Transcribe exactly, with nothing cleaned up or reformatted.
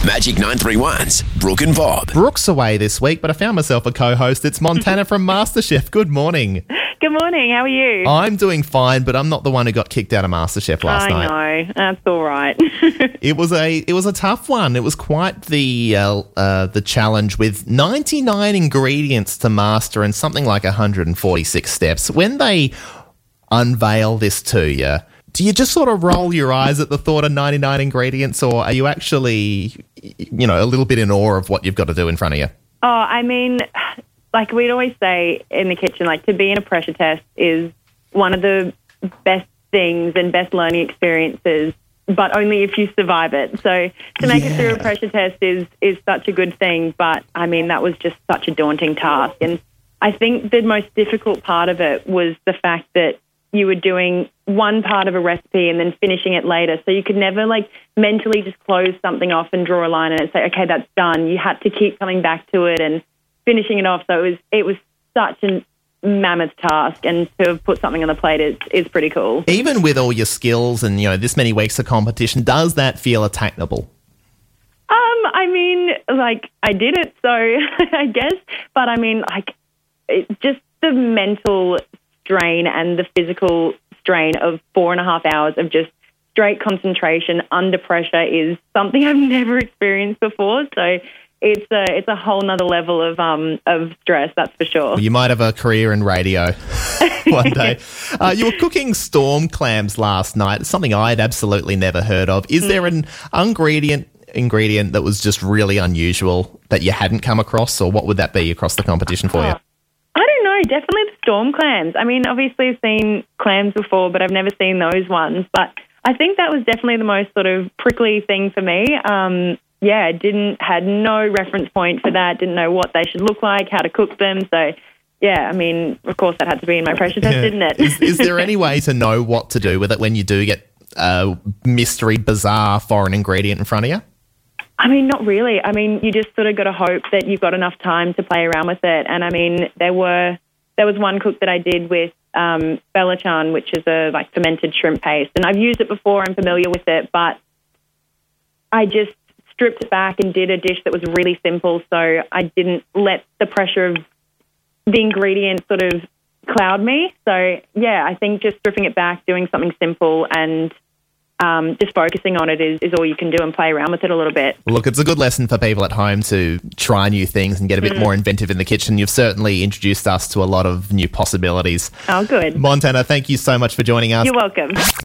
Magic nine three one's Brooke and Bob. Brooke's away this week, but I found myself a co-host. It's Montana from MasterChef. Good morning. Good morning. How are you? I'm doing fine, but I'm not the one who got kicked out of MasterChef last I night. I know. That's all right. It was a it was a tough one. It was quite the uh, uh, the challenge with ninety-nine ingredients to master and something like one hundred forty-six steps. When they unveil this to you, do you just sort of roll your eyes at the thought of ninety-nine ingredients, or are you actually, you know, a little bit in awe of what you've got to do in front of you? Oh, I mean, like we'd always say in the kitchen, like to be in a pressure test is one of the best things and best learning experiences, but only if you survive it. So to make Yeah. it through a pressure test is is such a good thing, but I mean, that was just such a daunting task. And I think the most difficult part of it was the fact that you were doing one part of a recipe and then finishing it later. So you could never like mentally just close something off and draw a line and say, okay, that's done. You had to keep coming back to it and finishing it off. So it was it was such a mammoth task, and to have put something on the plate is, is pretty cool. Even with all your skills and, you know, this many weeks of competition, does that feel attainable? Um, I mean, like I did it, so I guess. But I mean, like it, just the mental strain and the physical strain of four and a half hours of just straight concentration under pressure is something I've never experienced before. So it's a it's a whole nother level of um of stress, that's for sure. Well, you might have a career in radio one day. Uh, you were cooking storm clams last night, something I'd absolutely never heard of. Is there an ingredient ingredient that was just really unusual that you hadn't come across, or what would that be across the competition for you? I don't know, definitely the storm clams. I mean, obviously I've seen clams before, but I've never seen those ones. But I think that was definitely the most sort of prickly thing for me. Um, yeah, didn't had no reference point for that, didn't know what they should look like, how to cook them. So, yeah, I mean, of course that had to be in my pressure test, Yeah. didn't it? is, is there any way to know what to do with it when you do get a mystery, bizarre foreign ingredient in front of you? I mean, not really. I mean, you just sort of got to hope that you've got enough time to play around with it. And I mean, there were there was one cook that I did with um, Belachan, which is a like fermented shrimp paste, and I've used it before. I'm familiar with it, but I just stripped it back and did a dish that was really simple. So I didn't let the pressure of the ingredients sort of cloud me. So yeah, I think just stripping it back, doing something simple, and Um, just focusing on it is, is all you can do, and play around with it a little bit. Look, it's a good lesson for people at home to try new things and get a bit Mm. more inventive in the kitchen. You've certainly introduced us to a lot of new possibilities. Oh, good. Montana, thank you so much for joining us. You're welcome.